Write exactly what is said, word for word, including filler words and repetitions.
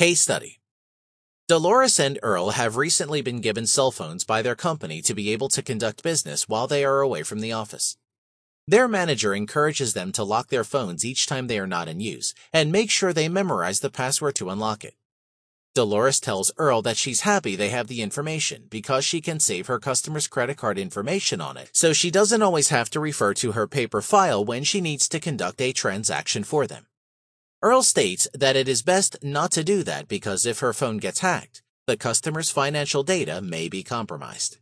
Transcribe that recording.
Case study. Dolores and Earl have recently been given cell phones by their company to be able to conduct business while they are away from the office. Their manager encourages them to lock their phones each time they are not in use and make sure they memorize the password to unlock it. Dolores tells Earl that she's happy they have the information because she can save her customers' credit card information on it, so she doesn't always have to refer to her paper file when she needs to conduct a transaction for them. Earl states that it is best not to do that because if her phone gets hacked, the customer's financial data may be compromised.